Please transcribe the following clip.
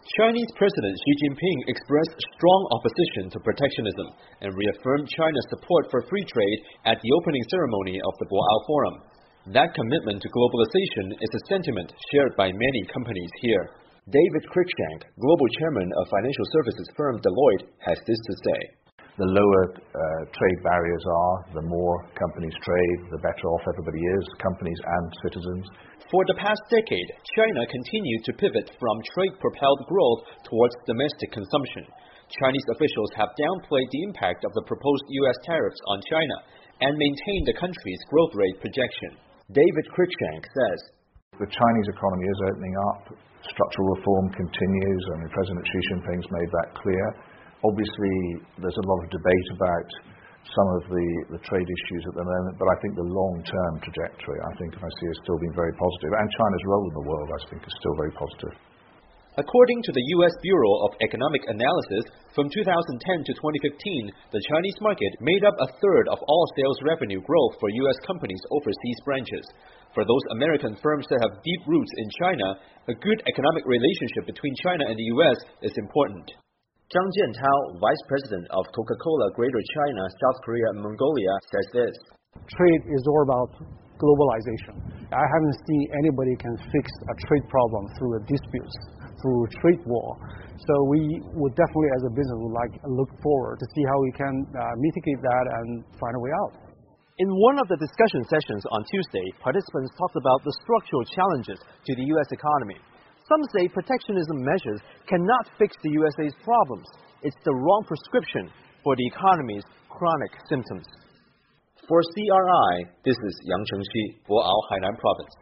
Chinese President Xi Jinping expressed strong opposition to protectionism and reaffirmed China's support for free trade at the opening ceremony of the Boao Forum. That commitment to globalization is a sentiment shared by many companies here. David Cruikshank, global chairman of financial services firm Deloitte, has this to say. The lower trade barriers are, the more companies trade, the better off everybody is, companies and citizens. For the past decade, China continued to pivot from trade-propelled growth towards domestic consumption. Chinese officials have downplayed the impact of the proposed U.S. tariffs on China and maintained the country's growth rate projection. David Cruikshank says, the Chinese economy is opening up, structural reform continues, and President Xi Jinping's made that clear. Obviously, there's a lot of debate about some of the trade issues at the moment, but I think the long-term trajectory, I see is still being very positive. And China's role in the world, I think, is still very positive. According to the U.S. Bureau of Economic Analysis, from 2010 to 2015, the Chinese market made up a third of all sales revenue growth for U.S. companies' overseas branches. For those American firms that have deep roots in China, a good economic relationship between China and the U.S. is important. Zhang Jiantao, Vice President of Coca-Cola Greater China, South Korea and Mongolia, says this. Trade is all about globalization. I haven't seen anybody can fix a trade problem through disputes, through trade war. So we would definitely, as a business, look forward to see how we can mitigate that and find a way out. In one of the discussion sessions on Tuesday, participants talked about the structural challenges to the U.S. economy. Some say protectionism measures cannot fix the USA's problems. It's the wrong prescription for the economy's chronic symptoms. For CRI, this is Yang Chengxi, Boao, Hainan Province.